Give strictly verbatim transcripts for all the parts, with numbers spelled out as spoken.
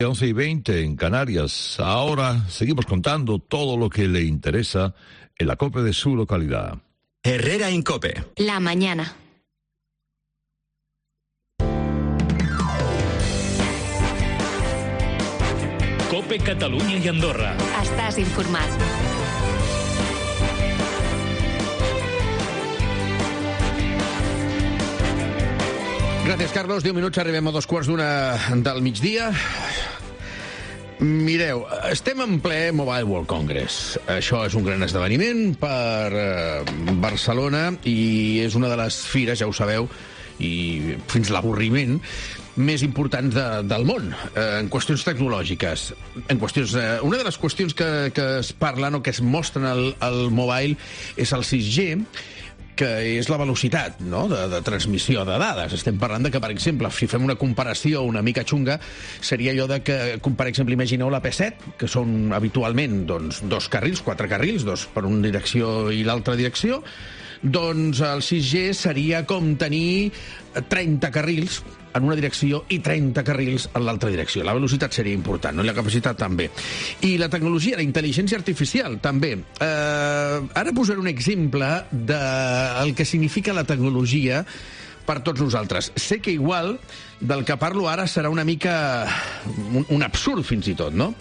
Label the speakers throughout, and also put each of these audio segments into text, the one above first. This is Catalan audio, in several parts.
Speaker 1: once y veinte en Canarias. Ahora seguimos contando todo lo que le interesa en la COPE de su localidad.
Speaker 2: Herrera en COPE.
Speaker 3: La mañana.
Speaker 4: COPE Catalunya i Andorra.
Speaker 3: Estàs informat.
Speaker 5: Gràcies, Carlos. Deu minuts, arribem a dos quarts d'una del migdia. Mireu, estem en ple Mobile World Congress. Això és un gran esdeveniment per eh, Barcelona i és una de les fires, ja ho sabeu, i fins l'avorriment, més importants de, del món, eh, en qüestions tecnològiques. En qüestions, eh, una de les qüestions que, que es parlen o que es mostren al, al mobile és el sis G, que és la velocitat, no?, de, de transmissió de dades. Estem parlant de que, per exemple, si fem una comparació una mica xunga, seria allò de que, com per exemple, imagineu la P set, que són habitualment doncs, dos carrils, quatre carrils, dos per una direcció i l'altra direcció, doncs el sis G seria com tenir trenta carrils en una direcció i trenta carrils en l'altra direcció. La velocitat seria important, no? I la capacitat també. I la tecnologia, la intel·ligència artificial, també. Eh, ara posaré un exemple del que significa la tecnologia per tots nosaltres. Sé que igual del que parlo ara serà una mica un, un absurd, fins i tot, no?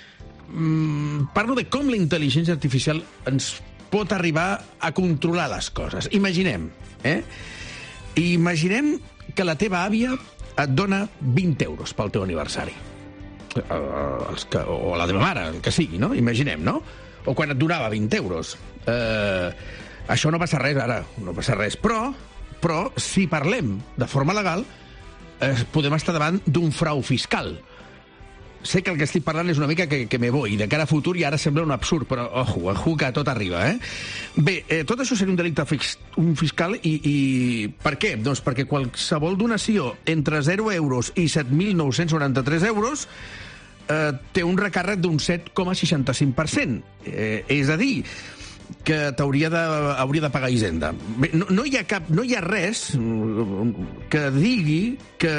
Speaker 5: Mm, parlo de com la intel·ligència artificial ens pot arribar a controlar les coses. Imaginem, eh? Imaginem que la teva àvia et dona vint euros pel teu aniversari. Uh, els que, o la teva mare, el que sigui, no? Imaginem, no? O quan et donava vint euros. Uh, això no passa res ara, no passa res. Però, però si parlem de forma legal, uh, podem estar davant d'un frau fiscal. Sé que el que estic parlant és una mica que, que me voy, de cara a futur, i ara sembla un absurd, però ojo, ojo, que tot arriba, eh? Bé, eh, tot això seria un delicte fix, un fiscal, i, i per què? Doncs perquè qualsevol donació entre zero euros i set mil nou-cents noranta-tres euros eh, té un recàrrec d'un set coma seixanta-cinc per cent. Eh, és a dir, que t'hauria de, hauria de pagar Hisenda. Bé, no, no, hi ha cap, no hi ha res que digui que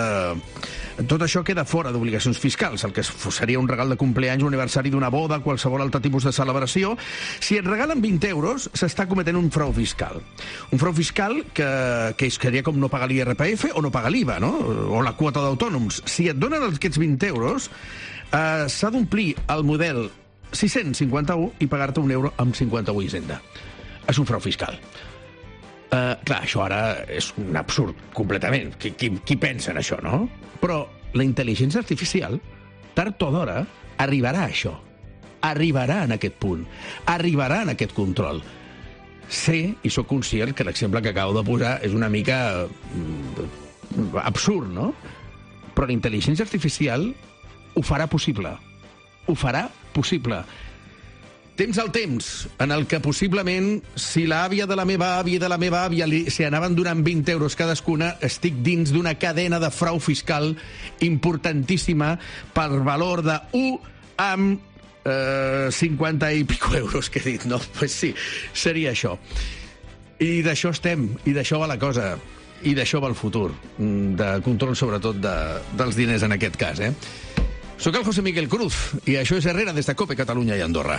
Speaker 5: tot això queda fora d'obligacions fiscals, el que seria un regal de compleanys, un aniversari d'una boda, qualsevol altre tipus de celebració. Si et regalen vint euros, s'està cometent un frau fiscal. Un frau fiscal que, que seria com no pagar l'I R P F o no pagar l'I V A, no? O la quota d'autònoms. Si et donen aquests vint euros, eh, s'ha d'omplir el model sis-cents cinquanta-un i pagar-te un euro amb cinquanta-un Hisenda. És un frau fiscal. Uh, clar, això ara és un absurd, completament. Qui, qui, qui pensa en això, no? Però la intel·ligència artificial, tard o d'hora, arribarà a això. Arribarà en aquest punt. Arribarà en aquest control. Sé, i sóc conscient, que l'exemple que acabo de posar és una mica mm, absurd, no? Però la intel·ligència artificial ho farà possible. Ho farà possible. Temps al temps, en el que possiblement, si l'àvia de la meva àvia i de la meva àvia li, si anaven donant vint euros cadascuna, estic dins d'una cadena de frau fiscal importantíssima per valor de un amb eh, cinquanta i pico euros, que he dit, no? Pues sí, seria això. I d'això estem, i d'això va la cosa, i d'això va el futur, de control sobretot de, dels diners en aquest cas, eh? Soc el José Miguel Cruz, i això és Herrera des de COPE Catalunya i Andorra.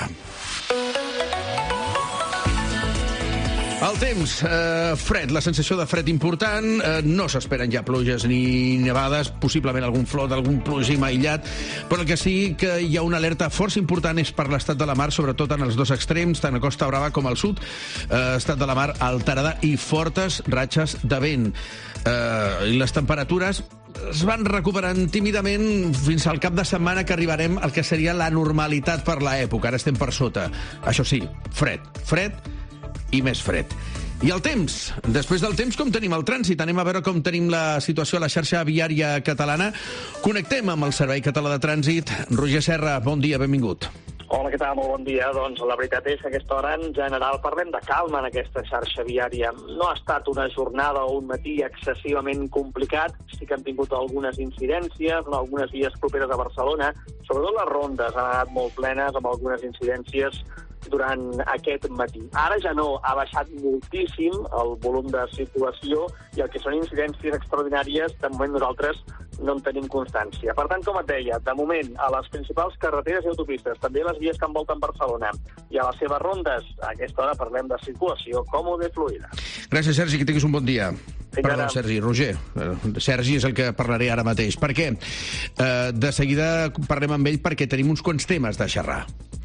Speaker 5: El temps, eh, fred, la sensació de fred important, eh, no s'esperen ja pluges ni nevades, possiblement algun flot, algun plogim aïllat, però el que sí que hi ha una alerta força important és per l'estat de la mar, sobretot en els dos extrems, tant a Costa Brava com al sud, eh, estat de la mar alterada i fortes ratxes de vent. Eh, I les temperatures es van recuperant tímidament fins al cap de setmana, que arribarem al que seria la normalitat per l'època. Ara estem per sota. Això sí, fred, fred i més fred. I el temps. Després del temps, com tenim el trànsit? Anem a veure com tenim la situació a la xarxa viària catalana. Connectem amb el Servei Català de Trànsit. Roger Serra, bon dia, benvingut.
Speaker 6: Hola, què tal? Molt bon dia. Doncs la veritat és que a aquesta hora, en general, parlem de calma en aquesta xarxa viària. No ha estat una jornada o un matí excessivament complicat. Sí que hem tingut algunes incidències en algunes vies properes a Barcelona. Sobretot les rondes han anat molt plenes, amb algunes incidències durant aquest matí. Ara ja no, ha baixat moltíssim el volum de circulació i el que són incidències extraordinàries, de moment nosaltres no en tenim constància. Per tant, com et deia, de moment, a les principals carreteres i autopistes, també les vies que envolten Barcelona i a les seves rondes, a aquesta hora parlem de circulació còmoda i fluida.
Speaker 5: Gràcies, Sergi, que tinguis un bon dia.
Speaker 6: Fins
Speaker 5: Perdó,
Speaker 6: ara.
Speaker 5: Sergi, Roger. Eh, Sergi és el que parlaré ara mateix. Per què? Eh, de seguida parlem amb ell perquè tenim uns quants temes de xerrar.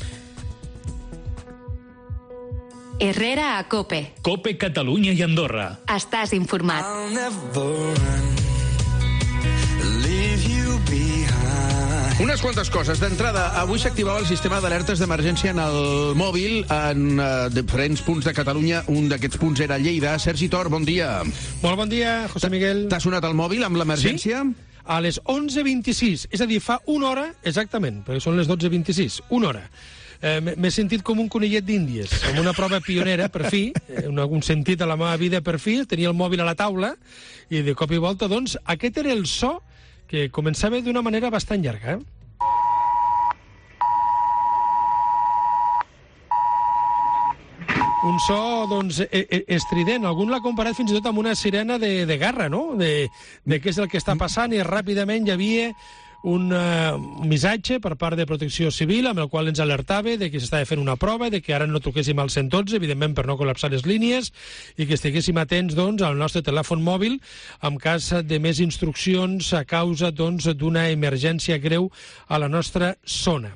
Speaker 3: Herrera a Cope.
Speaker 4: Cope Catalunya i Andorra.
Speaker 3: Estàs informat.
Speaker 7: I'll never run, leave you behind.
Speaker 5: Unes quantes coses. D'entrada, avui s'activava el sistema d'alertes d'emergència en el mòbil en uh, diferents punts de Catalunya. Un d'aquests punts era Lleida. Sergi Tor, bon dia.
Speaker 8: Molt bon dia, José Miguel.
Speaker 5: T'ha sonat el mòbil amb l'emergència?
Speaker 8: Sí? A les onze vint-i-sis, és a dir, fa una hora exactament, perquè són les dotze vint-i-sis, una hora. Eh, M'he sentit com un conillet d'Índies, amb una prova pionera, per fi, eh, un, un sentit a la meva vida per fi, tenia el mòbil a la taula, i de cop i volta, doncs, aquest era el so que començava d'una manera bastant llarga, eh? Un so, doncs, estrident. Algun l'ha comparat fins i tot amb una sirena de, de guerra, no? De, de què és el que està passant, i ràpidament hi havia un uh, missatge per part de Protecció Civil amb el qual ens alertava de que s'estava fent una prova, de que ara no truquéssim al cent dotze, evidentment per no col·lapsar les línies, i que estiguéssim atents, doncs, al nostre telèfon mòbil en cas de més instruccions a causa, doncs, d'una emergència greu a la nostra zona.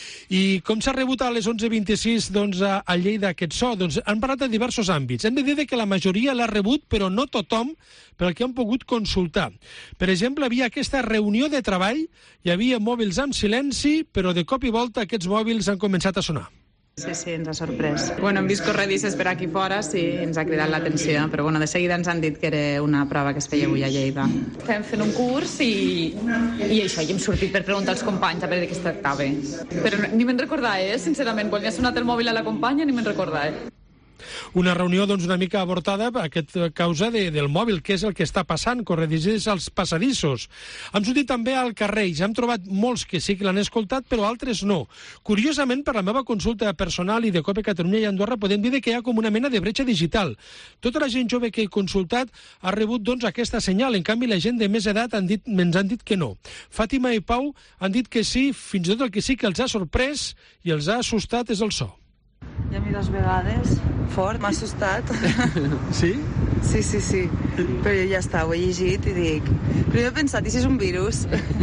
Speaker 8: I com s'ha rebut a les onze vint-i-sis doncs, a, a Lleida aquest so? Doncs han parlat de diversos àmbits. Hem de dir que la majoria l'ha rebut, però no tothom, pel que han pogut consultar. Per exemple, hi havia aquesta reunió de treball, hi havia mòbils amb silenci, però de cop i volta aquests mòbils han començat a sonar.
Speaker 9: Sí, sí, ens ha sorprès. Bueno, hem vist corredisses per aquí fora, sí, ens ha cridat l'atenció, però bueno, de seguida ens han dit que era una prova que es feia avui a Lleida. Estem fent un curs i, i això, i hem sortit per preguntar als companys a veure de què es tractava. Però ni me'n recordava, eh, sincerament, quan li ha sonat el mòbil a la companya ni me'n recordava. Eh.
Speaker 8: Una reunió doncs, una mica avortada per aquesta causa de, del mòbil, que és el que està passant, corredisses als passadissos. Hem sortit també al carrer i ja hem trobat molts que sí que l'han escoltat, però altres no. Curiosament, per la meva consulta personal i de Cope Catalunya i Andorra, podem dir que hi ha com una mena de bretxa digital. Tota la gent jove que he consultat ha rebut doncs, aquesta senyal. En canvi, la gent de més edat han dit, ens han dit que no. Fàtima i Pau han dit que sí, fins i tot el que sí que els ha sorprès i els ha assustat és el so.
Speaker 10: Ja m'hi dues vegades, fort, m'ha assustat.
Speaker 8: Sí?
Speaker 10: Sí, sí, sí. Però ja està, ho he llegit i dic... Primer he pensat, i si és un virus?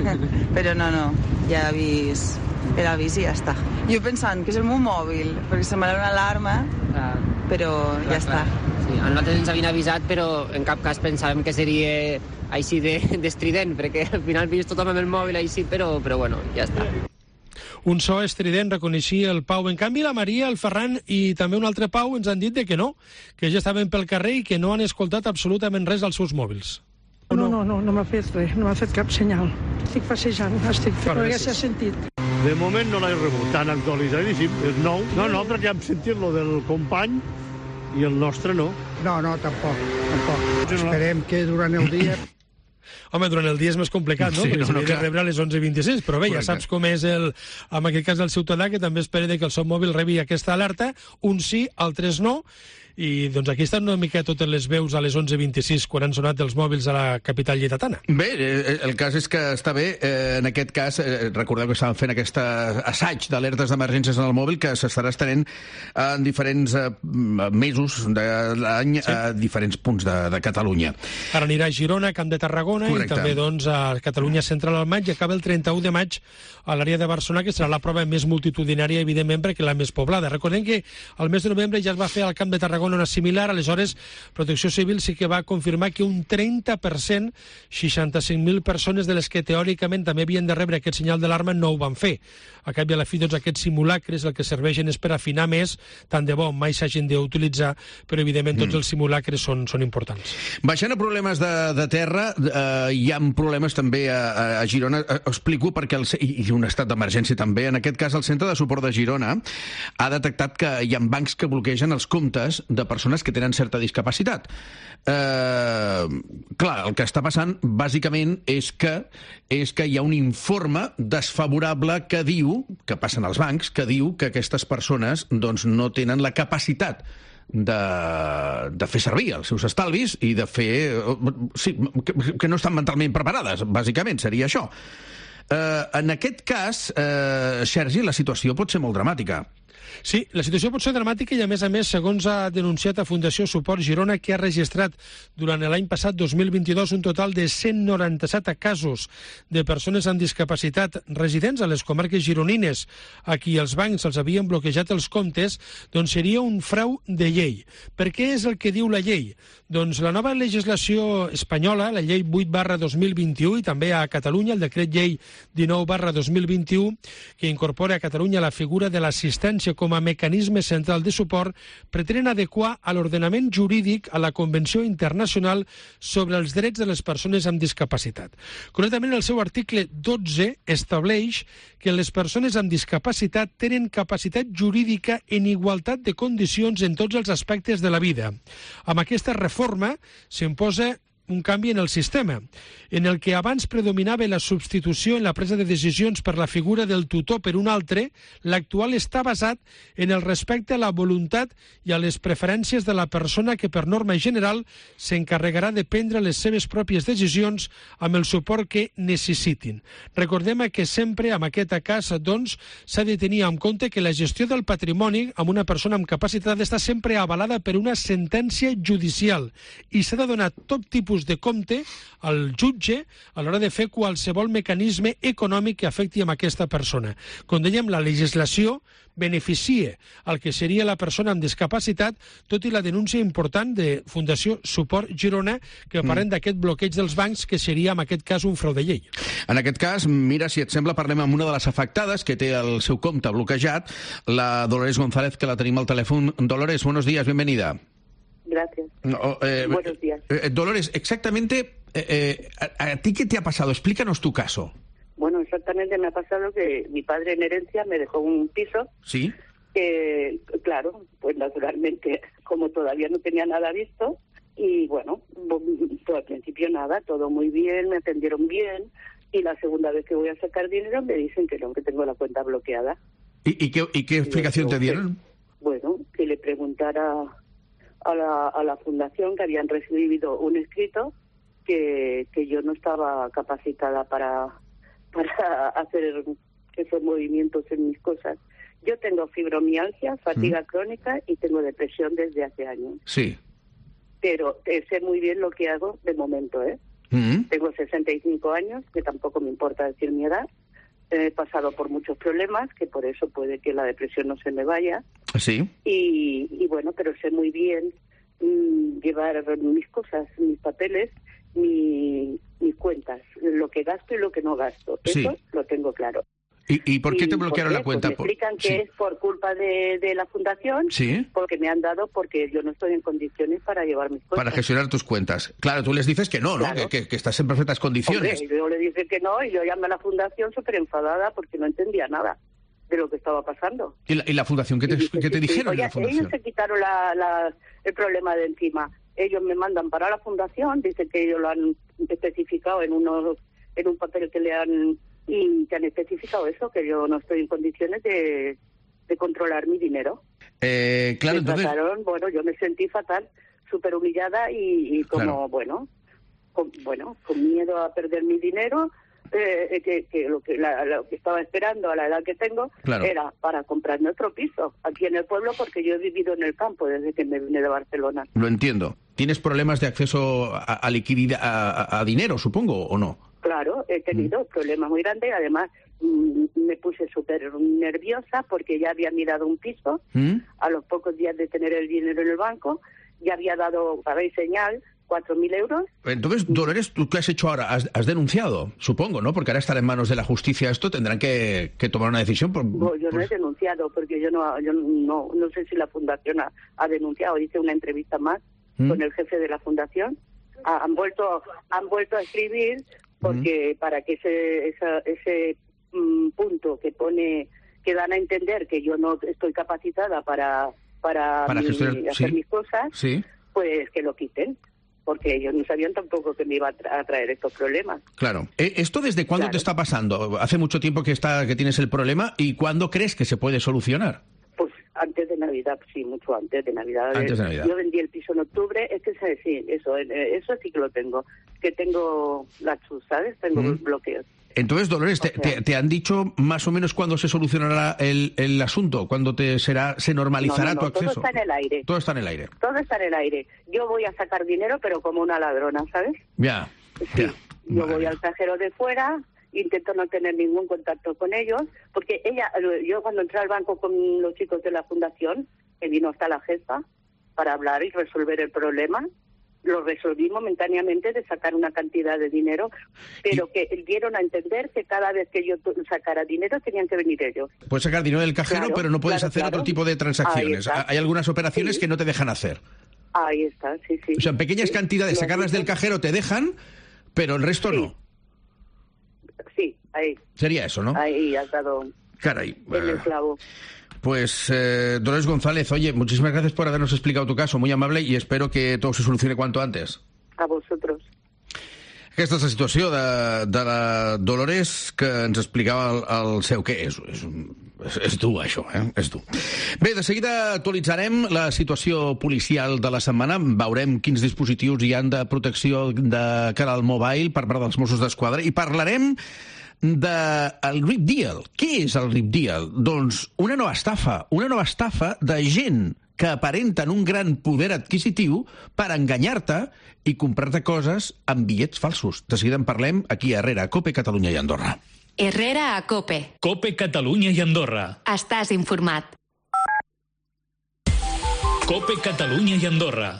Speaker 10: Però no, no, ja he vist per avís i ja està. Jo pensant que és el meu mòbil, perquè semblava una alarma, clar, però clar, ja clar. Està.
Speaker 11: Sí, a nosaltres ens havien avisat, però en cap cas pensàvem que seria així d'estrident, perquè al final vist tothom amb el mòbil així, però, però bueno, ja està.
Speaker 8: Un so estrident, reconeixia el Pau. En canvi, la Maria, el Ferran i també un altre Pau ens han dit de que no, que ja estaven pel carrer i que no han escoltat absolutament res als seus mòbils.
Speaker 12: No, no, no, no m'ha fet res, no m'ha fet cap senyal. Estic passejant, estic fent, perquè s'ha sentit.
Speaker 13: De moment no l'he rebut, tan actualitzadíssim, és nou. No, nosaltres ja hem sentit lo del company i el nostre no.
Speaker 14: No, no, tampoc, tampoc. Esperem que durant el dia...
Speaker 8: Home, durant el dia és més complicat, no? Sí, perquè no, no, s'havia de rebre a les onze vint-i-sis, però bé, correcte. Ja saps com és, el, en aquest cas, el ciutadà, que també espera que el seu mòbil rebi aquesta alerta, uns sí, altres no, i doncs aquí estan una mica totes les veus a les onze vint-i-sis quan han sonat els mòbils a la capital lleidatana.
Speaker 5: Bé, el cas és que està bé. Eh, en aquest cas, eh, recordeu que estàvem fent aquest assaig d'alertes d'emergències en el mòbil que s'estarà estenent en diferents eh, mesos de l'any sí. a diferents punts de, de Catalunya.
Speaker 8: Ara anirà a Girona, Camp de Tarragona, correcte. I també doncs, a Catalunya Central al maig, i acaba el trenta-u de maig a l'àrea de Barcelona, que serà la prova més multitudinària, evidentment, perquè la més poblada. Recordem que al mes de novembre ja es va fer al Camp de Tarragona una similar, aleshores Protecció Civil sí que va confirmar que un trenta per cent, seixanta-cinc mil persones de les que teòricament també havien de rebre aquest senyal d'alarma no ho van fer. A cap i a la fi, doncs, aquests simulacres el que serveixen és per afinar més, tant de bo mai s'hagin d'utilitzar, però evidentment tots mm. els simulacres són, són importants.
Speaker 5: Baixant a problemes de, de terra, eh, hi ha problemes també a, a Girona. Eh, explico perquè, el, i un estat d'emergència també, en aquest cas el Centre de Suport de Girona ha detectat que hi ha bancs que bloquegen els comptes de persones que tenen certa discapacitat. Eh, clar, el que està passant, bàsicament, és que, és que hi ha un informe desfavorable que diu, que passen als bancs, que diu que aquestes persones doncs, no tenen la capacitat de, de fer servir els seus estalvis i de fer... Sí, que, que no estan mentalment preparades, bàsicament, seria això. Eh, en aquest cas, eh, Sergi, la situació pot ser molt dramàtica.
Speaker 8: Sí, la situació pot ser dramàtica i, a més a més, segons ha denunciat a Fundació Suport Girona, que ha registrat durant l'any passat, dos mil vint-i-dos, un total de cent noranta-set casos de persones amb discapacitat residents a les comarques gironines a qui els bancs els havien bloquejat els comptes, doncs seria un frau de llei. Per què és el que diu la llei? Doncs la nova legislació espanyola, la llei vuit barra dos mil vint-i-u, i també a Catalunya, el decret llei dinou barra dos mil vint-i-u, que incorpora a Catalunya la figura de l'assistència com a mecanisme central de suport, pretenen adequar a l'ordenament jurídic a la Convenció Internacional sobre els drets de les persones amb discapacitat. Concretament, el seu article dotze estableix que les persones amb discapacitat tenen capacitat jurídica en igualtat de condicions en tots els aspectes de la vida. Amb aquesta reforma s'imposa un canvi en el sistema, en el que abans predominava la substitució en la presa de decisions per la figura del tutor per un altre, l'actual està basat en el respecte a la voluntat i a les preferències de la persona que, per norma general, s'encarregarà de prendre les seves pròpies decisions amb el suport que necessitin. Recordem que sempre, en aquest cas, doncs, s'ha de tenir en compte que la gestió del patrimoni amb una persona amb capacitat està sempre avalada per una sentència judicial i s'ha de donar tot tipus de compte al jutge a l'hora de fer qualsevol mecanisme econòmic que afecti amb aquesta persona. Com dèiem, la legislació beneficia el que seria la persona amb discapacitat, tot i la denúncia important de Fundació Suport Girona, que parlen mm. d'aquest bloqueig dels bancs, que seria, en aquest cas, un frau de llei.
Speaker 5: En aquest cas, mira, si et sembla, parlem amb una de les afectades que té el seu compte bloquejat, la Dolores González, que la tenim al telèfon. Dolores, buenos días, bienvenida.
Speaker 15: Gracias.
Speaker 5: No, eh,
Speaker 15: Buenos días.
Speaker 5: Eh, Dolores, exactamente, eh, eh, a, ¿a ti qué te ha pasado? Explícanos tu caso.
Speaker 15: Bueno, exactamente me ha pasado que mi padre en herencia me dejó un piso.
Speaker 5: Sí.
Speaker 15: Que, claro, pues naturalmente, como todavía no tenía nada visto, y bueno, pues al principio nada, todo muy bien, me atendieron bien, y la segunda vez que voy a sacar dinero me dicen que no, que tengo la cuenta bloqueada.
Speaker 5: ¿Y, y, qué, y qué explicación te dieron?
Speaker 15: Que, bueno, que le preguntara a la, a la fundación, que habían recibido un escrito que, que yo no estaba capacitada para, para hacer esos movimientos en mis cosas. Yo tengo fibromialgia, fatiga mm. crónica y tengo depresión desde hace años.
Speaker 5: Sí.
Speaker 15: Pero eh, sé muy bien lo que hago de momento, ¿eh? Mm. Tengo sesenta y cinco años, que tampoco me importa decir mi edad. He pasado por muchos problemas, que por eso puede que la depresión no se me vaya.
Speaker 5: Sí.
Speaker 15: Y, y bueno, pero sé muy bien mmm, llevar mis cosas, mis papeles, mi, mis cuentas, lo que gasto y lo que no gasto. Eso sí. Lo tengo claro.
Speaker 5: ¿Y, y por qué te bloquearon
Speaker 15: ¿por qué?
Speaker 5: la cuenta?
Speaker 15: Pues me explican que
Speaker 5: sí.
Speaker 15: es por culpa de, de la fundación,
Speaker 5: sí.
Speaker 15: porque me han dado, porque yo no estoy en condiciones para llevar mis cosas.
Speaker 5: Para gestionar tus cuentas. Claro, tú les dices que no,
Speaker 15: claro.
Speaker 5: ¿no? Que, que, que estás en perfectas condiciones.
Speaker 15: Hombre, yo le dije que no y yo llamé a la fundación súper enfadada porque no entendía nada de lo que estaba pasando.
Speaker 5: ¿Y la, y la fundación qué te,
Speaker 15: dije,
Speaker 5: ¿qué te
Speaker 15: sí,
Speaker 5: dijeron?
Speaker 15: Oye,
Speaker 5: la fundación?
Speaker 15: Ellos se quitaron la, la, el problema de encima. Ellos me mandan para la fundación, dicen que ellos lo han especificado en unos, en un papel que le han... y que han especificado eso, que yo no estoy en condiciones de, de controlar mi dinero.
Speaker 5: Eh, claro,
Speaker 15: me
Speaker 5: entonces...
Speaker 15: trataron, bueno, yo me sentí fatal, súper humillada y, y como,
Speaker 5: claro.
Speaker 15: bueno, con, bueno, con miedo a perder mi dinero, eh, que, que, lo que la, lo que estaba esperando a la edad que tengo
Speaker 5: claro.
Speaker 15: era para comprarme otro piso aquí en el pueblo, porque yo he vivido en el campo desde que me vine de Barcelona.
Speaker 5: Lo entiendo. ¿Tienes problemas de acceso a, a liquidez, a, a dinero, supongo, o no?
Speaker 15: Claro, he tenido mm. problemas muy grandes. Además, mm, me puse súper nerviosa porque ya había mirado un piso. Mm. A los pocos días de tener el dinero en el banco, ya había dado, habéis señal, cuatro mil euros.
Speaker 5: Entonces, Dolores, ¿tú qué has hecho ahora? ¿Has, has denunciado? Supongo, ¿no? Porque ahora estará en manos de la justicia esto, tendrán que, que tomar una decisión. Por,
Speaker 15: no, yo
Speaker 5: por...
Speaker 15: no he denunciado porque yo no yo no, no sé si la fundación ha, ha denunciado. Hice una entrevista más mm. con el jefe de la fundación. Ha, han vuelto han vuelto a escribir porque mm. para que ese esa, ese mm, punto que pone que dan a entender que yo no estoy capacitada para para,
Speaker 5: para
Speaker 15: mi,
Speaker 5: gestionar,
Speaker 15: hacer
Speaker 5: sí.
Speaker 15: mis cosas,
Speaker 5: Sí.
Speaker 15: pues que lo quiten, porque ellos no sabían tampoco que me iba a, tra a traer estos problemas.
Speaker 5: Claro. Eh, ¿Esto desde cuándo
Speaker 15: Claro.
Speaker 5: te está pasando? Hace mucho tiempo que está que tienes el problema, ¿y cuándo crees que se puede solucionar?
Speaker 15: Pues antes de Navidad, sí, mucho antes de Navidad.
Speaker 5: Antes de Navidad.
Speaker 15: Yo vendí el piso en octubre, es que sí, eso, eh, eso sí que lo tengo, que tengo la chus, ¿sabes? Tengo
Speaker 5: Mm.
Speaker 15: bloqueos.
Speaker 5: Entonces, Dolores, te,
Speaker 15: O sea-
Speaker 5: te- te han dicho más o menos cuándo se solucionará el, el asunto? ¿Cuándo te será se normalizará
Speaker 15: No, no,
Speaker 5: tu
Speaker 15: no,
Speaker 5: acceso?
Speaker 15: todo está en el aire.
Speaker 5: Todo está en el aire.
Speaker 15: Todo está en el aire. Yo voy a sacar dinero, pero como una ladrona, ¿sabes?
Speaker 5: Ya.
Speaker 15: Sí. Yo voy al cajero de fuera, intento no tener ningún contacto con ellos, porque ella, yo cuando entré al banco con los chicos de la fundación, que vino hasta la jefa para hablar y resolver el problema, lo resolví momentáneamente de sacar una cantidad de dinero, pero que dieron a entender que cada vez que yo tu- sacara dinero tenían que venir ellos.
Speaker 5: Puedes sacar dinero del cajero,
Speaker 15: Claro,
Speaker 5: pero no puedes
Speaker 15: claro,
Speaker 5: hacer
Speaker 15: claro.
Speaker 5: otro tipo de transacciones.
Speaker 15: Ahí está.
Speaker 5: Hay algunas operaciones
Speaker 15: Sí.
Speaker 5: que no te dejan hacer.
Speaker 15: Ahí está, sí, sí.
Speaker 5: O sea, en pequeñas
Speaker 15: Sí,
Speaker 5: cantidades,
Speaker 15: lo
Speaker 5: sacarlas
Speaker 15: dicen.
Speaker 5: del cajero te dejan, pero el resto no.
Speaker 15: Sí, ahí,
Speaker 5: Sería eso, ¿no?
Speaker 15: ahí has dado
Speaker 5: Caray.
Speaker 15: en el
Speaker 5: eh,
Speaker 15: clavo.
Speaker 5: Pues, eh, Dolores González, oye, muchísimas gracias por habernos explicado tu caso, muy amable, y espero que todo se solucione cuanto antes.
Speaker 15: A vosotros.
Speaker 5: Aquesta és la situació de, de la Dolores que ens explicava el, el seu què. És, és, és, és dur, això, eh? És dur. Bé, de seguida actualitzarem la situació policial de la setmana. Veurem quins dispositius hi han de protecció de cara al mobile per part dels Mossos d'Esquadra i parlarem del Rip Deal. Què és el Rip Deal? Doncs una nova estafa, una nova estafa de gent que aparenten un gran poder adquisitiu per enganyar-te i comprar-te coses amb bitllets falsos. De seguida en parlem aquí a Herrera, Cope, Catalunya i Andorra.
Speaker 3: Herrera a Cope.
Speaker 4: Cope Catalunya i Andorra.
Speaker 3: Estàs informat.
Speaker 4: Cope Catalunya y Andorra.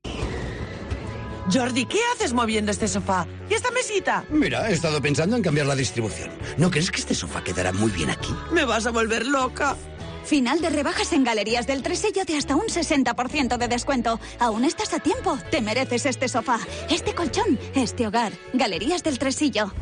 Speaker 16: Jordi, ¿qué haces moviendo este sofá? ¿Y esta mesita?
Speaker 17: Mira, he estado pensando en cambiar la distribución. ¿No crees que este sofá quedará muy bien aquí?
Speaker 16: Me vas a volver loca.
Speaker 18: Final de rebajas en Galerías del Tresillo de hasta un sesenta por ciento de descuento. Aún estás a tiempo. Te mereces este sofá, este colchón, este hogar. Galerías del Tresillo.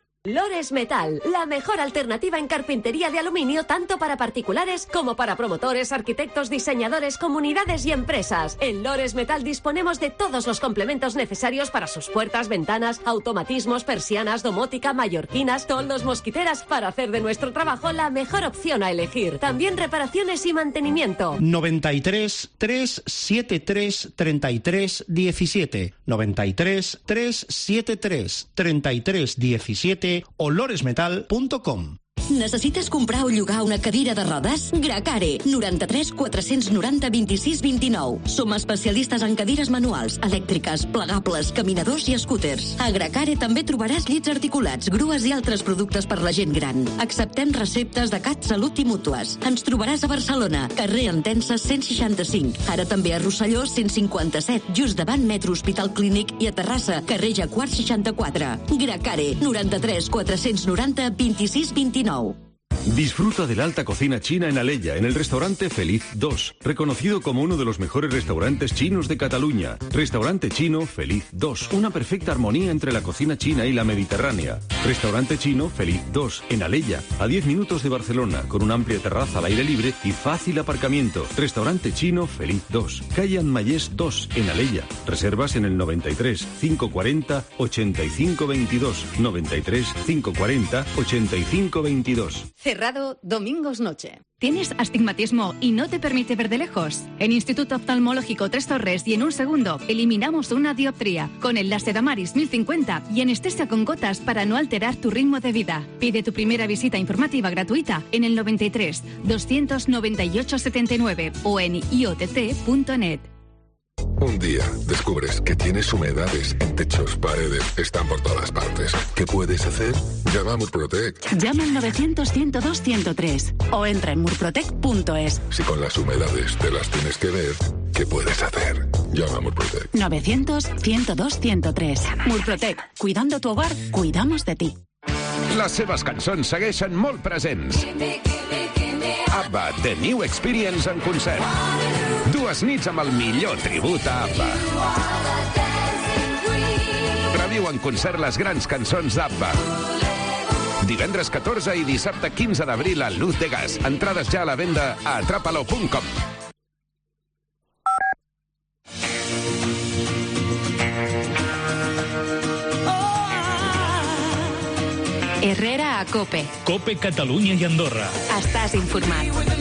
Speaker 19: Lores Metal, la mejor alternativa en carpintería de aluminio tanto para particulares como para promotores, arquitectos, diseñadores, comunidades y empresas. En Lores Metal disponemos de todos los complementos necesarios para sus puertas, ventanas, automatismos, persianas, domótica, mallorquinas, toldos, mosquiteras, para hacer de nuestro trabajo la mejor opción a elegir. También reparaciones y mantenimiento.
Speaker 20: noventa y tres, trescientos setenta y tres, treinta y tres, diecisiete. noventa y tres, trescientos setenta y tres, treinta y tres, diecisiete o loresmetal punto com.
Speaker 21: Necessites comprar o llogar una cadira de rodes? Gracare, noranta-tres quatre-cents noranta vint-i-sis vint-i-nou. Som especialistes en cadires manuals, elèctriques, plegables, caminadors i scooters. A Gracare també trobaràs llits articulats, grues i altres productes per la gent gran. Acceptem receptes de CatSalut i mútues. Ens trobaràs a Barcelona, carrer Entença cent seixanta-cinc. Ara també a Rosselló cent cinquanta-set, just davant Metro Hospital Clínic, i a Terrassa, carrer Jacquard seixanta-quatre. Gracare, noranta-tres quatre-cents noranta vint-i-sis vint-i-nou.
Speaker 22: Disfruta de la alta cocina china en Alella, en el restaurante Feliz dos, reconocido como uno de los mejores restaurantes chinos de Cataluña. Restaurante chino Feliz dos, una perfecta armonía entre la cocina china y la mediterránea. Restaurante chino Feliz dos, en Alella, a diez minutos de Barcelona, con una amplia terraza al aire libre y fácil aparcamiento. Restaurante chino Feliz dos, calle Anmayés dos, en Alella. Reservas en el noventa y tres, cinco cuarenta, ochenta y cinco veintidós, noventa y tres, cinco cuarenta, ochenta y cinco veintidós.
Speaker 23: Cerrado domingos noche. ¿Tienes astigmatismo y no te permite ver de lejos? En Instituto Oftalmológico Tres Torres y en un segundo eliminamos una dioptría con el Lasedamaris mil cincuenta y anestesia con gotas para no alterar tu ritmo de vida. Pide tu primera visita informativa gratuita en el noventa y tres, doscientos noventa y ocho setenta y nueve o en i o t c punto net.
Speaker 24: Un día descubres que tienes humedades en techos, paredes, están por todas partes. ¿Qué puedes hacer? Llama a Murprotec.
Speaker 23: Llama al novecientos, ciento dos, ciento tres o entra en murprotec punto es.
Speaker 24: Si con las humedades te las tienes que ver, ¿qué puedes hacer? Llama a Murprotec.
Speaker 23: novecientos, ciento dos, ciento tres. Murprotec. Cuidando tu hogar, cuidamos de ti.
Speaker 25: Les seves cançons segueixen molt presents. ABBA, The New Experience en concert. Dues nits amb el millor tribut a ABBA. Reviu en concert les grans cançons d'ABBA. Divendres catorze i dissabte quinze d'abril a Luz de Gas. Entrades ja a la venda a atrapalo punt com.
Speaker 3: Herrera a COPE.
Speaker 4: COPE Catalunya i Andorra.
Speaker 3: Estàs informat.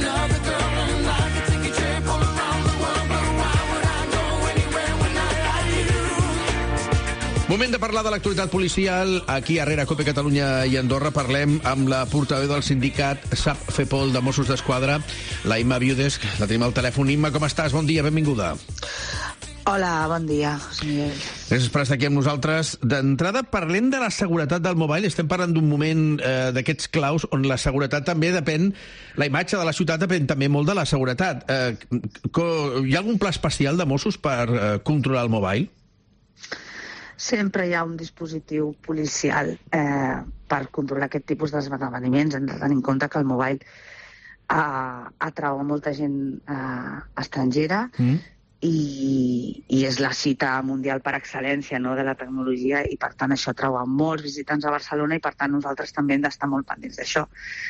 Speaker 5: Moment de parlar de l'actualitat policial. Aquí, a Herrera, COPE Catalunya i Andorra, parlem amb la portaveu del sindicat SAP-FEPOL de Mossos d'Esquadra, la Imma Viudes. La tenim al telèfon. Imma, com estàs? Bon dia, benvinguda.
Speaker 10: Hola, bon dia, José Miguel.
Speaker 5: Gràcies per estar aquí amb nosaltres. D'entrada, parlem de la seguretat del mobile. Estem parlant d'un moment eh, d'aquests claus on la seguretat també depèn, la imatge de la ciutat depèn també molt de la seguretat. Eh, hi ha algun pla especial de Mossos per eh, controlar el mobile?
Speaker 10: Sempre hi ha un dispositiu policial eh, per controlar aquest tipus d'esdeveniments. Hem de tenir en compte que el mobile eh, atrau a molta gent eh, estrangera mm. i, i és la cita mundial per excel·lència, no?, de la tecnologia, i per tant això atrau a molts visitants a Barcelona i per tant nosaltres també hem d'estar molt pendents d'això.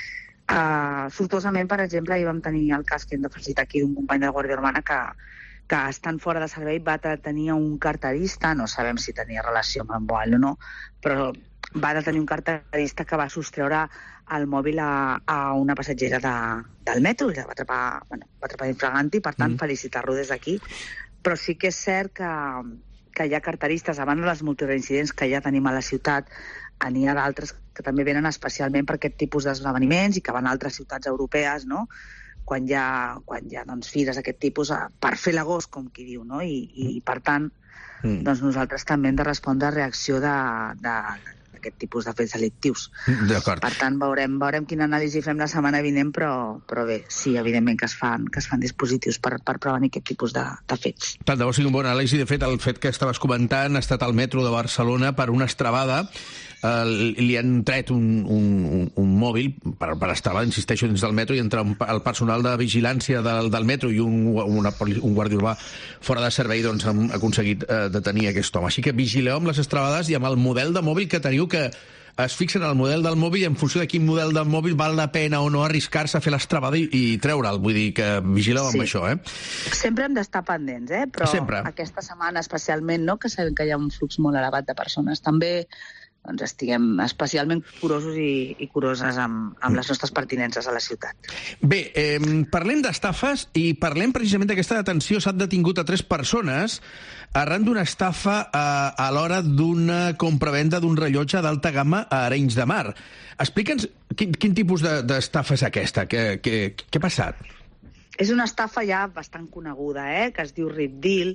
Speaker 10: Eh, sortosament, per exemple, ahir vam tenir el cas que hem de felicitar aquí d'un company de la Guàrdia Urbana que que estant fora de servei va detenir un carterista, no sabem si tenia relació amb el mòbil o no, però va detenir un carterista que va sostreure el mòbil a, a una passatgera de, del metro i la va atrapar, bueno, va atrapar infraganti, per tant, mm. felicitar-lo des d'aquí. Però sí que és cert que, que hi ha carteristes, abans dels multireincidents que ja tenim a la ciutat, n'hi ha d'altres que també venen especialment per aquest tipus d'esdeveniments i que van a altres ciutats europees, no?, quan hi ha, quan hi ha doncs, fires d'aquest tipus, per fer l'agost, com qui diu, no? I, i per tant, mm. doncs nosaltres també hem de respondre a reacció d'aquest tipus de fets delictius.
Speaker 5: D'acord.
Speaker 10: Per tant, veurem, veurem quina anàlisi fem la setmana vinent, però, però bé, sí, evidentment que es fan, que es fan dispositius per, per prevenir aquest tipus de, de fets.
Speaker 5: Tant de bo sigui un bon anàlisi. De fet, el fet que estaves comentant ha estat al metro de Barcelona per una estrabada. Uh, li han tret un, un, un, un mòbil per, per estar, insisteixo, dins del metro, i entre un, el personal de vigilància del, del metro i un, una, un guàrdia urbà fora de servei doncs, han aconseguit uh, detenir aquest home. Així que vigileu amb les estrabades i amb el model de mòbil que teniu, que es fixen en el model del mòbil i en funció de quin model del mòbil val la pena o no arriscar-se a fer l'estrabada i, i treure'l. Vull dir que vigileu amb
Speaker 10: sí.
Speaker 5: això, eh?
Speaker 10: Sempre hem d'estar pendents, eh? Però
Speaker 5: Sempre.
Speaker 10: Aquesta setmana especialment, no?, que sabem que hi ha un flux molt elevat de persones, també doncs estiguem especialment curosos i, i curoses amb, amb les nostres pertinences a la ciutat.
Speaker 5: Bé, eh, parlem d'estafes i parlem precisament d'aquesta detenció. S'han detingut a tres persones arran d'una estafa a, a l'hora d'una compravenda d'un rellotge d'alta gamma a Arenys de Mar. Explica'ns quin, quin tipus d'estafa és aquesta? Què, què, què ha passat?
Speaker 10: És una estafa ja bastant coneguda, eh?, que es diu Rip Deal.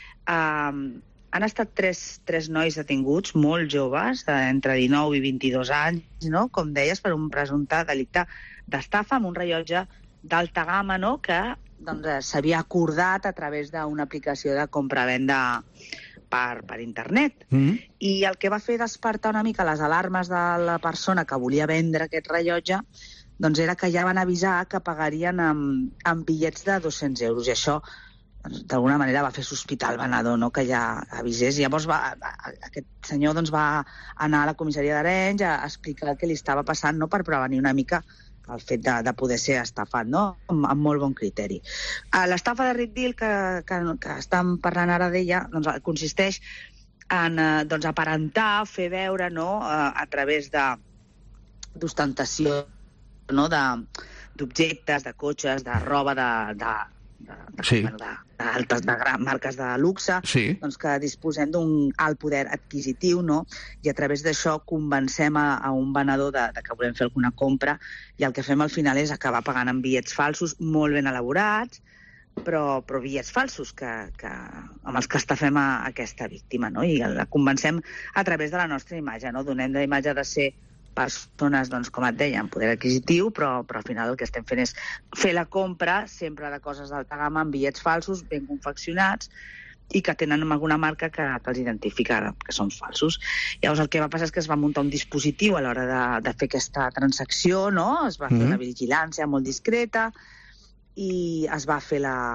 Speaker 10: Um, Han estat tres, tres nois detinguts, molt joves, entre dinou i vint-i-dos anys, no?, com deies, per un presumpte delicte d'estafa amb un rellotge d'alta gamma, no?, que doncs, s'havia acordat a través d'una aplicació de compra-venda per, per internet. Mm. I el que va fer despertar una mica les alarmes de la persona que volia vendre aquest rellotge doncs era que ja van avisar que pagarien amb, amb bitllets de dos-cents euros, i això d'alguna manera va fer sospitar el venedor, no?, que ja avisés. Llavors va, aquest senyor doncs, va anar a la comissaria d'Arenys a explicar el que li estava passant, no?, per prevenir una mica el fet de, de poder ser estafat, no?, amb, amb molt bon criteri. L'estafa de Rip Deal, que, que, que estem parlant ara d'ella, doncs, consisteix en doncs, aparentar, fer veure, no?, a través de d'ostentació, no?, d'objectes, de, de cotxes, de roba, de, de de, de,
Speaker 5: sí.
Speaker 10: bueno, de, d'altes de gran marques de luxe,
Speaker 5: sí.
Speaker 10: doncs que disposem d'un alt poder adquisitiu, no?, i a través d'això convencem a, a un venedor de, de que volem fer alguna compra, i el que fem al final és acabar pagant amb bitllets falsos molt ben elaborats, però, però bitllets falsos que, que, amb els que estafem a, a aquesta víctima, no?, i la convencem a través de la nostra imatge, no?, donem la imatge de ser persones, doncs, com et deia, amb poder adquisitiu, però, però al final el que estem fent és fer la compra sempre de coses d'alta gamma amb bitllets falsos, ben confeccionats, i que tenen alguna marca que, que els identifica que són falsos. Llavors el que va passar és que es va muntar un dispositiu a l'hora de, de fer aquesta transacció, no? Es va fer mm-hmm. una vigilància molt discreta i es va fer la...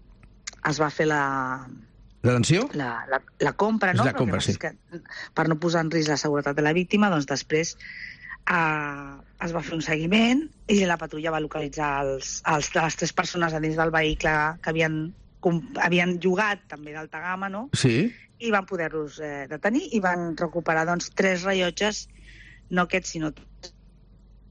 Speaker 10: es va fer la...
Speaker 5: L'atenció?
Speaker 10: La, la, la compra, no?
Speaker 5: La compra, sí.
Speaker 10: Que, per no posar en risc la seguretat de la víctima, doncs després eh, es va fer un seguiment i la patrulla va localitzar els, els, les tres persones a dins del vehicle que havien, com, havien llogat també d'alta gamma, no?
Speaker 5: Sí.
Speaker 10: I van poder-los eh, detenir i van recuperar doncs, tres rellotges, no aquests, sinó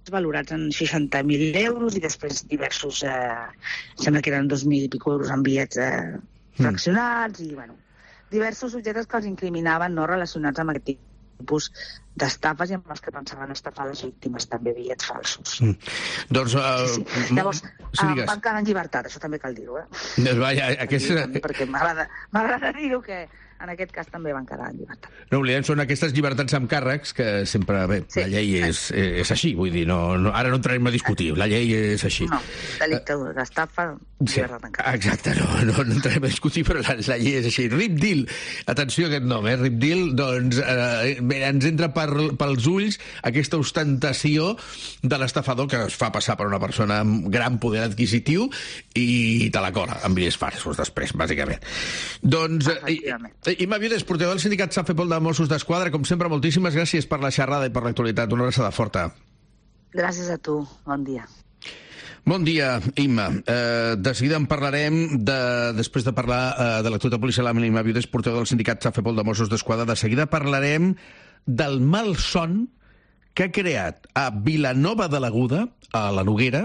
Speaker 1: valorats en seixanta mil euros i després diversos, eh, sembla que eren dos mil i pico euros en bitllets eh, fraccionats i, bueno, diversos subjectes que els incriminaven no relacionats amb aquest tipus d'estafes i amb els que pensaven estafar les víctimes, també bitllets falsos.
Speaker 5: Mm. Doncs... Uh,
Speaker 1: sí, sí. Llavors,
Speaker 5: sí,
Speaker 1: uh, van quedar en llibertat, això també cal dir-ho, eh?
Speaker 5: Vaja, aquest...
Speaker 1: Perquè m'agrada, m'agrada dir-ho que en aquest cas també van quedar en llibertat.
Speaker 5: No oblidem, són aquestes llibertats amb càrrecs que sempre, bé, sí. La llei és, és així, vull dir, no, no, ara no entrarem a discutir, la llei és així.
Speaker 1: No, delicte d'estafa, llibertat en càrrecs.
Speaker 5: Exacte, no, no, no entrarem a discutir, però la, la llei és així. Rip Deal, atenció a aquest nom, eh? Rip Deal, doncs, eh, bé, ens entra per, pels ulls aquesta ostentació de l'estafador que es fa passar per una persona amb gran poder adquisitiu i te la cora amb bitllets falsos després, bàsicament. Doncs... Imma Viudes, portaveu del sindicat Safepol de Mossos d'Esquadra, com sempre, moltíssimes gràcies per la xerrada i per l'actualitat. Una abraçada forta.
Speaker 1: Gràcies a tu. Bon dia.
Speaker 5: Bon dia, Imma. Eh, de seguida en parlarem, de, després de parlar eh, de l'actualitat policial amb l'Imma Viudes, portaveu del sindicat Safepol de Mossos d'Esquadra, de seguida parlarem del malson que ha creat a Vilanova de l'Aguda, a la Noguera,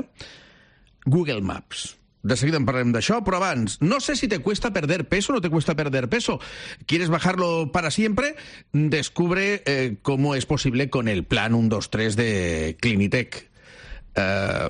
Speaker 5: Google Maps. De seguida en parlarem d'això, però abans, no sé si te cuesta perder peso o no te cuesta perder peso. ¿Quieres bajarlo para siempre? Descubre eh, cómo es posible con el plan uno dos tres de Clinitec. Eh,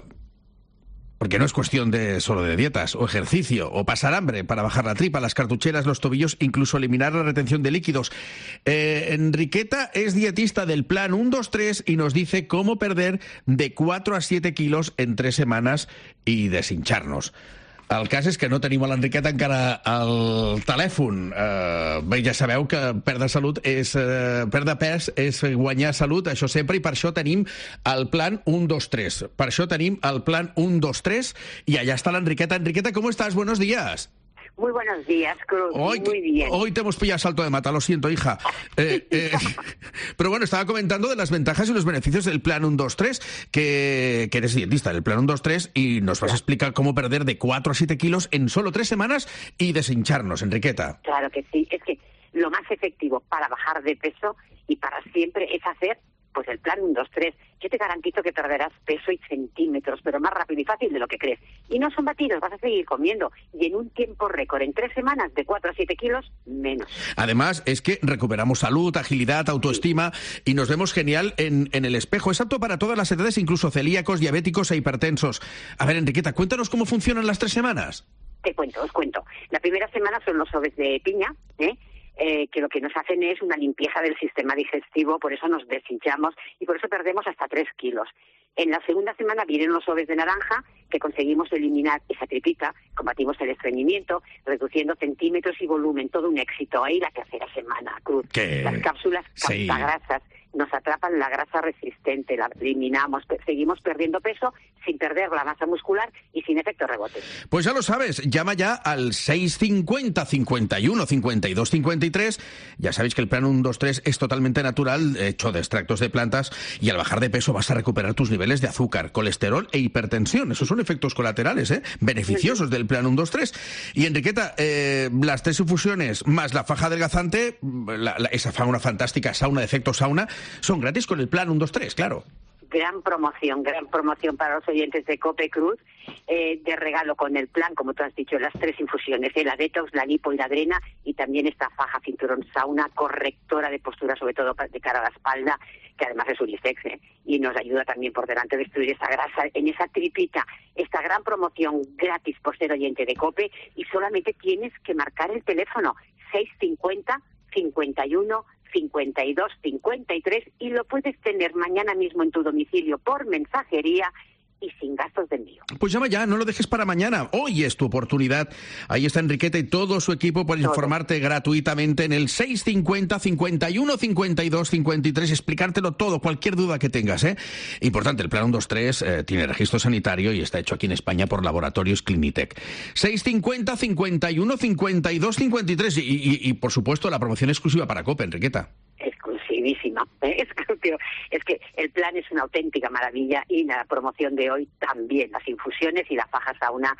Speaker 5: porque no es cuestión de solo de dietas, o ejercicio, o pasar hambre para bajar la tripa, las cartucheras, los tobillos, incluso eliminar la retención de líquidos. Eh, Enriqueta es dietista del plan uno dos tres y nos dice cómo perder de cuatro a siete kilos en tres semanas y deshincharnos. El cas és que no tenim a l'Enriqueta encara al telèfon. Eh, bé, ja sabeu que perdre salut és... Eh, perdre pes és guanyar salut, això sempre, i per això tenim el plan uno dos tres. Per això tenim el plan uno dos tres i allà està l'Enriqueta. Enriqueta, ¿cómo estás? Buenos días.
Speaker 2: Muy buenos días, Cruz. Hoy, muy bien.
Speaker 5: Hoy te hemos pillado salto de mata, lo siento, hija. Eh, eh, pero bueno, estaba comentando de las ventajas y los beneficios del plan uno dos tres, que, que eres dietista del plan uno dos tres y nos vas a explicar cómo perder de cuatro a siete kilos en solo tres semanas y deshincharnos, Enriqueta.
Speaker 2: Claro que sí, es que lo más efectivo para bajar de peso y para siempre es hacer pues el plan uno dos tres. Yo te garantizo que perderás peso y centímetros, pero más rápido y fácil de lo que crees. Y no son batidos, vas a seguir comiendo. Y en un tiempo récord, en tres semanas, de cuatro a siete kilos, menos.
Speaker 5: Además, es que recuperamos salud, agilidad, autoestima, sí. Y nos vemos genial en, en el espejo. Es apto para todas las edades, incluso celíacos, diabéticos e hipertensos. A ver, Enriqueta, cuéntanos cómo funcionan las tres semanas.
Speaker 2: Te cuento, os cuento. La primera semana son los sobes de piña, ¿eh? Eh, que lo que nos hacen es una limpieza del sistema digestivo, por eso nos deshinchamos y por eso perdemos hasta tres kilos. En la segunda semana vienen los sobes de naranja, que conseguimos eliminar esa tripita, combatimos el estreñimiento, reduciendo centímetros y volumen, todo un éxito. Ahí la tercera semana, Cruz.
Speaker 5: ¿Qué?
Speaker 2: Las cápsulas
Speaker 5: Sí.
Speaker 2: captagrasas nos atrapan la grasa resistente, la eliminamos, pe- seguimos perdiendo peso sin perder la masa muscular y sin efecto rebote.
Speaker 5: Pues ya lo sabes, llama ya al seis cincuenta, cincuenta y uno, cincuenta y dos, cincuenta y tres. Ya sabéis que el plan uno dos tres es totalmente natural, hecho de extractos de plantas, y al bajar de peso vas a recuperar tus niveles de azúcar, colesterol e hipertensión. Esos son efectos colaterales, ¿eh? Beneficiosos del plan uno dos tres. Y Enriqueta, eh, las tres infusiones más la faja adelgazante, la, la, esa fauna fantástica sauna de efecto sauna, son gratis con el plan uno dos tres, claro.
Speaker 2: Gran promoción, gran promoción para los oyentes de Cope Cruz, eh, de regalo con el plan, como tú has dicho, las tres infusiones, eh, la detox, la lipo y la drena, y también esta faja cinturón sauna, correctora de postura, sobre todo pa- de cara a la espalda, que además es unisex, eh, y nos ayuda también por delante a destruir esa grasa en esa tripita. Esta gran promoción gratis por ser oyente de Cope, y solamente tienes que marcar el teléfono seis cincuenta, cincuenta y uno, cincuenta y dos, cincuenta y tres y lo puedes tener mañana mismo en tu domicilio por mensajería y sin gastos de envío.
Speaker 5: Pues llama ya, no lo dejes para mañana. Hoy es tu oportunidad. Ahí está Enriqueta y todo su equipo para informarte gratuitamente en el seis cincuenta, cincuenta y uno, cincuenta y dos, cincuenta y tres, explicártelo todo, cualquier duda que tengas, ¿eh? Importante, el plan uno dos tres eh, tiene registro sanitario y está hecho aquí en España por Laboratorios Clinitec. seis cincuenta, cincuenta y uno, cincuenta y dos, cincuenta y tres y, y, y por supuesto, la promoción exclusiva para Cope, Enriqueta.
Speaker 2: Exclusivísima. ¿eh? Es, que, es que el plan es una auténtica maravilla y la promoción de hoy también, las infusiones y la faja sauna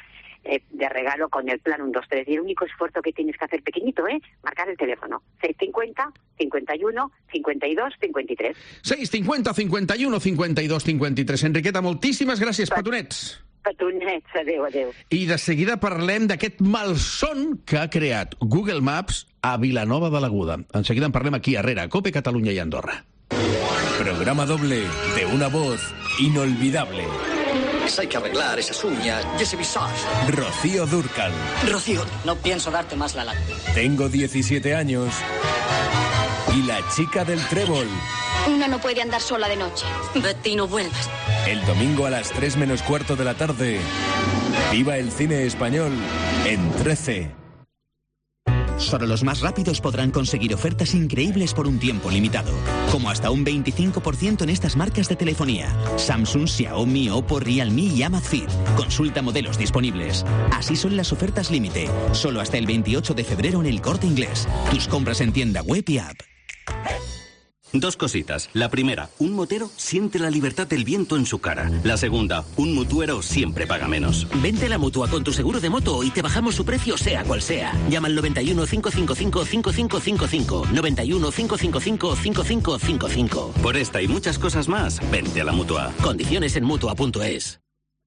Speaker 2: eh, de regalo con el plan uno dos tres. Y el único esfuerzo que tienes que hacer pequeñito, ¿eh? Marcar el teléfono. seis cincuenta, cincuenta y uno, cincuenta y dos, cincuenta y tres.
Speaker 5: seis cincuenta, cincuenta y uno, cincuenta y dos, cincuenta y tres. Enriqueta, moltíssimes gràcies, petonets.
Speaker 2: Petonets, adéu, adéu.
Speaker 5: I de seguida parlem d'aquest malson que ha creat Google Maps a Vilanova de l'Aguda. En seguida en parlem aquí, a Herrera, Cope, Catalunya i Andorra.
Speaker 6: Programa doble de una voz inolvidable.
Speaker 17: Hay que arreglar esas uñas y ese visage.
Speaker 6: Rocío Dúrcal.
Speaker 17: Rocío, no pienso darte más la lata.
Speaker 6: Tengo diecisiete años. Y la chica del trébol.
Speaker 7: Una no puede andar sola de noche.
Speaker 17: Vete y no vuelvas.
Speaker 6: El domingo a las tres menos cuarto de la tarde. Viva el cine español en trece.
Speaker 9: Solo los más rápidos podrán conseguir ofertas increíbles por un tiempo limitado, como hasta un veinticinco por ciento en estas marcas de telefonía: Samsung, Xiaomi, Oppo, Realme y Amazfit. Consulta modelos disponibles. Así son las ofertas límite, solo hasta el veintiocho de febrero en El Corte Inglés. Tus compras en tienda web y app.
Speaker 11: Dos cositas. La primera, un motero siente la libertad del viento en su cara. La segunda, un mutuero siempre paga menos.
Speaker 12: Vente a la Mutua con tu seguro de moto y te bajamos su precio sea cual sea. Llama al noventa y uno, cinco cinco cinco, cinco cinco cinco cinco. noventa y uno, cinco cinco cinco, cinco cinco cinco cinco.
Speaker 11: Por esta y muchas cosas más, vente a la Mutua.
Speaker 12: Condiciones en Mutua punto es.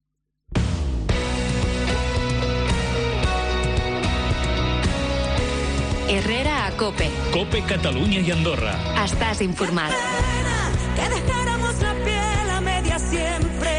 Speaker 3: Herrera a Cope.
Speaker 4: Cope, Catalunya i Andorra.
Speaker 3: Estàs informat.
Speaker 16: Que dejáramos la piel a media siempre.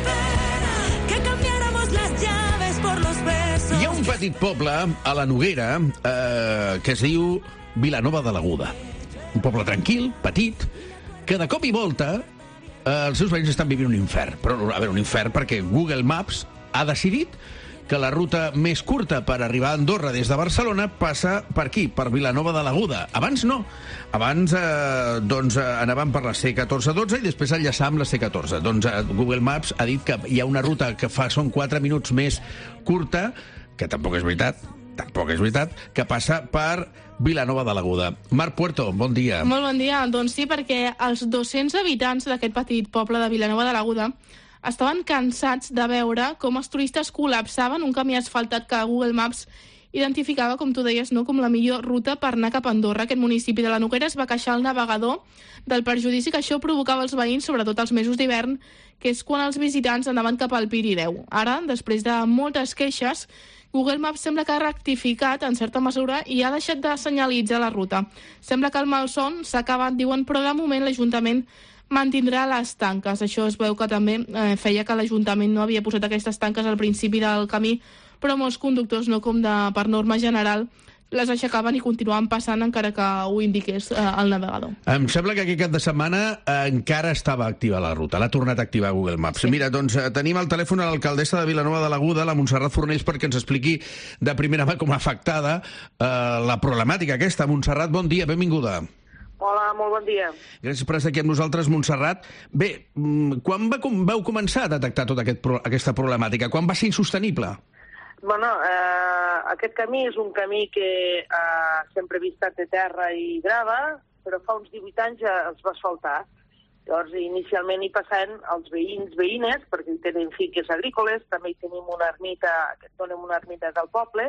Speaker 16: Que cambiáramos las llaves por los besos.
Speaker 5: Hi ha un petit poble a la Noguera eh, que es diu Vilanova de l'Aguda. Un poble tranquil, petit, que de cop i volta eh, els seus veïns estan vivint un infern. Però, a veure, un infern perquè Google Maps ha decidit que la ruta més curta per arribar a Andorra des de Barcelona passa per aquí, per Vilanova de l'Aguda. Abans no. Abans eh, doncs, eh, anàvem per la C catorze dotze i després enllaçàvem la C catorze. Doncs eh, Google Maps ha dit que hi ha una ruta que fa són quatre minuts més curta, que tampoc és veritat, tampoc és veritat, que passa per Vilanova de l'Aguda. Marc Puerto, bon dia.
Speaker 26: Molt bon dia. Doncs sí, perquè els dos-cents habitants d'aquest petit poble de Vilanova de l'Aguda estaven cansats de veure com els turistes col·lapsaven un camí asfaltat que Google Maps identificava, com tu deies, no, com la millor ruta per anar cap a Andorra. Aquest municipi de la Noguera es va queixar al navegador del perjudici que això provocava als veïns, sobretot als mesos d'hivern, que és quan els visitants anaven cap al Pirineu. Ara, després de moltes queixes, Google Maps sembla que ha rectificat en certa mesura i ha deixat de senyalitzar la ruta. Sembla que el malson s'ha acabat, diuen, però de moment l'Ajuntament mantindrà les tanques. Això es veu que també eh, feia que l'Ajuntament no havia posat aquestes tanques al principi del camí, però molts conductors, no com de, per norma general, les aixecaven i continuaven passant encara que ho indiqués eh, el navegador.
Speaker 5: Em sembla que aquest cap de setmana eh, encara estava activa la ruta. L'ha tornat a activar Google Maps. Sí. Mira, doncs eh, tenim al telèfon a l'alcaldessa de Vilanova de l'Aguda, la Montserrat Fornells, perquè ens expliqui de primera mà com ha afectada eh, la problemàtica aquesta. Montserrat, bon dia, benvinguda.
Speaker 27: Hola, molt bon dia.
Speaker 5: Gràcies per estar aquí amb nosaltres, Montserrat. Bé, quan va, com vau començar a detectar tota aquest, aquesta problemàtica? Quan va ser insostenible?
Speaker 27: Bueno, eh, aquest camí és un camí que eh, sempre he vist de terra i grava, però fa uns divuit anys ja els va asfaltar. Llavors, inicialment hi passaven els veïns, veïnes, perquè hi tenen finques agrícoles, també hi tenim una ermita, que donem una ermita del poble,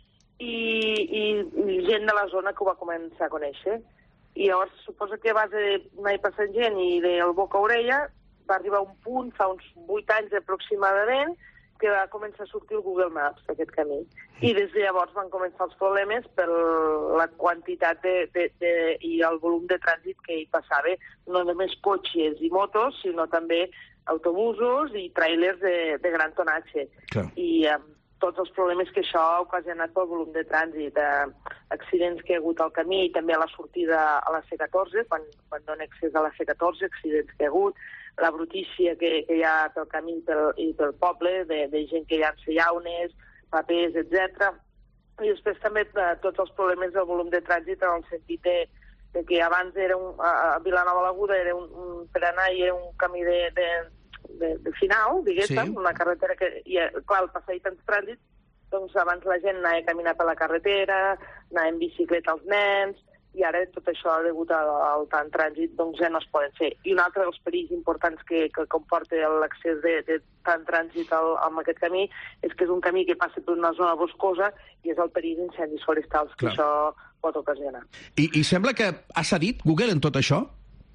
Speaker 27: i, i, i gent de la zona que ho va començar a conèixer. I llavors suposa que a base d'anar passant gent i del boca a orella va arribar un punt, fa uns vuit anys aproximadament, que va començar a sortir el Google Maps, aquest camí. I des de llavors van començar els problemes per la quantitat de, de, de, i el volum de trànsit que hi passava, no només cotxes i motos, sinó també autobusos i tràilers de, de gran tonatge. Clar. I eh, tots els problemes que això ha ocasionat pel volum de trànsit, eh, accidents que hi ha hagut al camí i també a la sortida a la C catorze, quan, quan dona accés a la C catorze, accidents que hi ha hagut, la brutícia que, que hi ha pel camí pel, i pel poble, de, de gent que llança llaunes, papers, etcètera. I després també eh, tots els problemes del volum de trànsit en el sentit de, de que abans era un, a Vilanova de l'Aguda era un, un, per anar i era un camí de, de De, de final, diguéssim, sí. Una carretera que, i, clar, al passar-hi tants trànsits, doncs abans la gent anava a caminar per la carretera, anava en bicicleta els nens, i ara tot això, degut al tant trànsit, doncs ja no es poden fer. I un altre dels perills importants que, que comporta l'accés de, de tant trànsit al, amb aquest camí és que és un camí que passa per una zona boscosa i és el perill d'incendis forestals que
Speaker 5: Clar.
Speaker 27: això pot ocasionar.
Speaker 5: I, I sembla que ha cedit Google en tot això?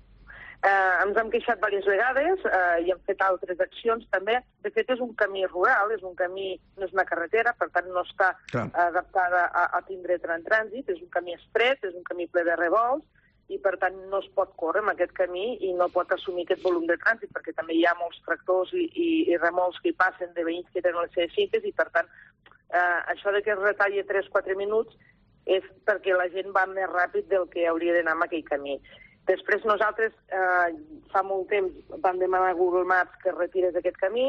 Speaker 27: Eh, ens hem queixat diverses vegades eh, i hem fet altres accions també. De fet, és un camí rural, és un camí, no és una carretera, per tant no està
Speaker 5: Clar.
Speaker 27: adaptada a, a tindre tant trànsit, és un camí estret, és un camí ple de revolts, i per tant no es pot córrer amb aquest camí i no pot assumir aquest volum de trànsit, perquè també hi ha molts tractors i, i, i remolcs que hi passen de veïns que tenen les seves finques, i per tant eh, això de que es retalli tres o quatre minuts és perquè la gent va més ràpid del que hauria d'anar amb aquell camí. Després nosaltres, eh, fa molt temps, vam demanar a Google Maps que retirés aquest camí,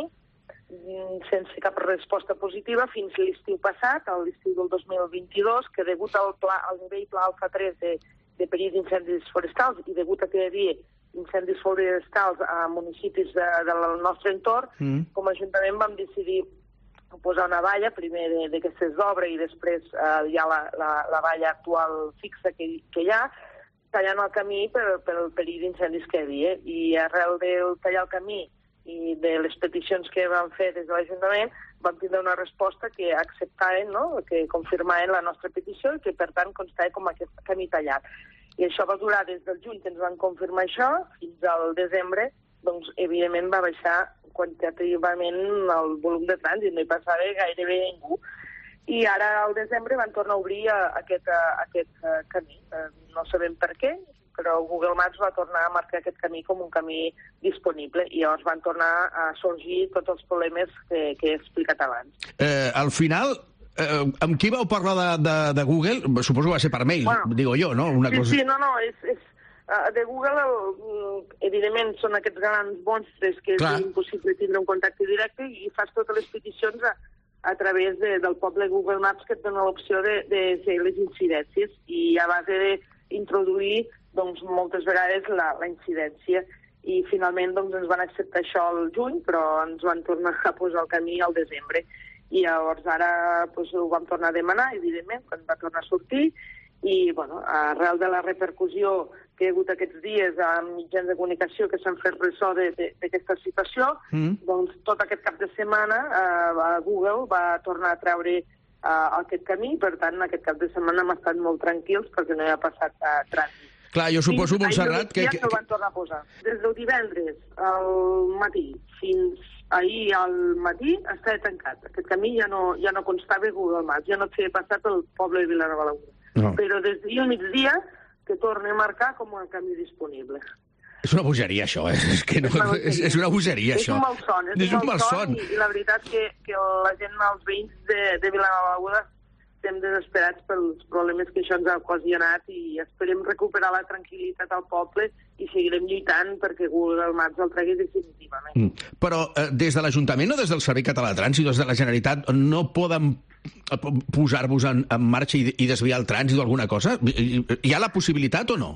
Speaker 27: sense cap resposta positiva, fins l'estiu passat, a l'estiu del dos mil vint-i-dos, que degut al, pla, al nivell pla alfa tres de, de perill d'incendis forestals i degut a que hi havia incendis forestals a municipis de, del nostre entorn, mm. com a Ajuntament vam decidir posar una valla, primer d'aquestes d'obra i després eh, hi ha la, la, la valla actual fixa que, que hi ha, tallant el camí per, per el perill d'incendis que hi havia. I arrel de tallar el camí i de les peticions que vam fer des de l'Ajuntament, vam tindre una resposta que acceptaven, no?, que confirmaven la nostra petició i que, per tant, constava com aquest camí tallat. I això va durar des del juny, que ens van confirmar això, fins al desembre, doncs, evidentment, va baixar quantitativament el volum de trànsit, no hi passava gairebé ningú. I ara, al desembre, van tornar a obrir uh, aquest, uh, aquest uh, camí. Uh, no sabem per què, però Google Maps va tornar a marcar aquest camí com un camí disponible i llavors van tornar a sorgir tots els problemes que, que he explicat abans.
Speaker 5: Eh, al final, eh, amb qui vau parlar de, de, de Google? Suposo que va ser per mail, bueno, digo jo, no? Una
Speaker 27: sí,
Speaker 5: cosa...
Speaker 27: sí, no, no, és... és uh, de Google, el, evidentment, són aquests grans monstres que Clar. És impossible tindre un contacte directe i fas totes les peticions a a través de, del poble Google Maps, que et dona l'opció de, de fer les incidències i a base d'introduir doncs, moltes vegades la, la incidència. I finalment doncs, ens van acceptar això al juny, però ens van tornar a posar el camí al desembre. I llavors ara doncs, ho vam tornar a demanar, evidentment, quan va tornar a sortir, i bueno, arrel de la repercussió que hi ha hagut aquests dies amb mitjans de comunicació que s'han fet ressò d'aquesta situació, mm. doncs tot aquest cap de setmana eh, Google va tornar a treure eh, aquest camí, per tant aquest cap de setmana hem estat molt tranquils perquè no hi ha passat eh, trànsit.
Speaker 5: Clar, jo suposo, fins Montserrat, que...
Speaker 27: Ja que... van tornar a posar. Des del divendres al matí fins ahir al matí estava tancat. Aquest camí ja no, ja no constava Google Maps, ja no et feia passar pel poble de Vilanova de l'Aguda. No. Però des d'ahir al migdia que torna a marcar com un camí disponible.
Speaker 5: És una bogeria, això, eh? És, que no, és, és una bogeria,
Speaker 27: és
Speaker 5: això.
Speaker 27: Un malson, és, és un malson. I, I la veritat que, que la gent, els veïns de, de Vilanova de l'Aguda, estem desesperats pels problemes que això ens ha ocasionat i esperem recuperar la tranquil·litat al poble i seguirem lluitant perquè Google Maps el tregui definitivament.
Speaker 5: Mm. Però eh, des de l'Ajuntament o des del Servei Català de Trànsit o des de la Generalitat no poden posar-vos en, en marxa i, i desviar el trànsit o alguna cosa? Hi ha la possibilitat o no?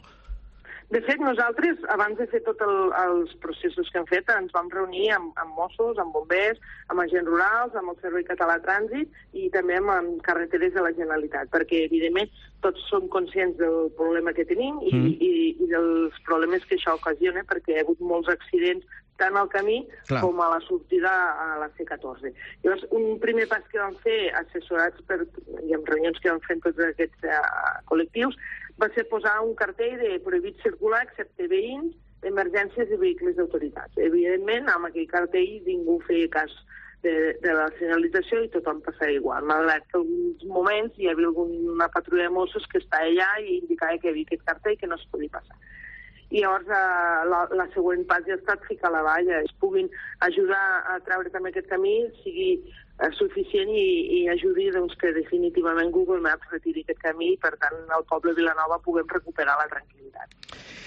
Speaker 27: De fet, nosaltres, abans de fer tots el, els processos que hem fet, ens vam reunir amb, amb Mossos, amb bombers, amb agents rurals, amb el Servei Català de Trànsit i també amb, amb carreteres de la Generalitat, perquè, evidentment, tots som conscients del problema que tenim i, mm. i, i dels problemes que això ocasiona, perquè hi ha hagut molts accidents tant al camí Clar. Com a la sortida a la C catorze. Llavors, un primer pas que vam fer, assessorats per, i amb reunions que vam fer en tots aquests uh, col·lectius, va ser posar un cartell de prohibit circular excepte veïns, emergències i vehicles d'autoritats. Evidentment, amb aquell cartell ningú feia cas de, de la senyalització i tothom passava igual, malgrat que en alguns moments hi havia alguna patrulla de Mossos que estava allà i indicava que hi havia aquest cartell que no es podia passar. I llavors eh, la, la següent pas ja ha estat ficar la valla, es puguin ajudar a treure també aquest camí, sigui eh, suficient i, i ajudi doncs, que definitivament Google Maps retiri aquest camí i per tant al poble de Vilanova puguem recuperar la tranquil·litat.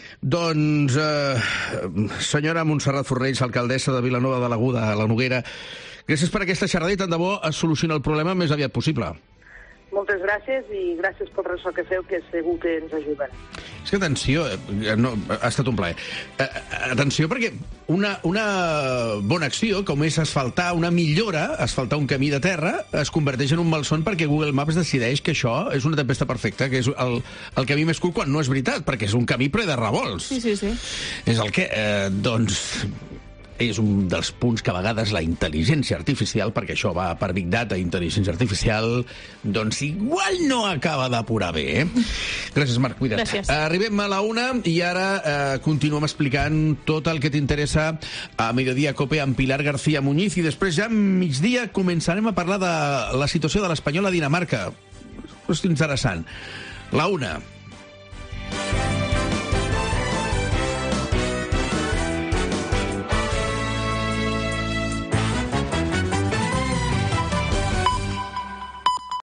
Speaker 5: Doncs, eh, senyora Montserrat Fornells, alcaldessa de Vilanova de l'Aguda, a la Noguera, gràcies per aquesta xerrada i tant de bo es soluciona el problema més aviat possible.
Speaker 27: moltes gràcies i gràcies pel ressò que feu, que segur que ens ajuden.
Speaker 5: És que atenció, no, ha estat un plaer. Atenció, perquè una, una bona acció, com és asfaltar una millora, asfaltar un camí de terra, es converteix en un malson perquè Google Maps decideix que això és una tempesta perfecta, que és el, el camí més curt, quan no és veritat, perquè és un camí ple de revolts.
Speaker 26: Sí, sí, sí.
Speaker 5: És el que, eh, doncs... és un dels punts que a vegades la intel·ligència artificial, perquè això va per Big Data, intel·ligència artificial, doncs igual no acaba d'apurar bé, eh? Gràcies, Marc, cuida't.
Speaker 26: Gràcies.
Speaker 5: Arribem a la una i ara eh, continuem explicant tot el que t'interessa a Mediodía Cope amb Pilar García Muñiz i després ja a migdia començarem a parlar de la situació de l'Espanyol a Dinamarca. És interessant. La una.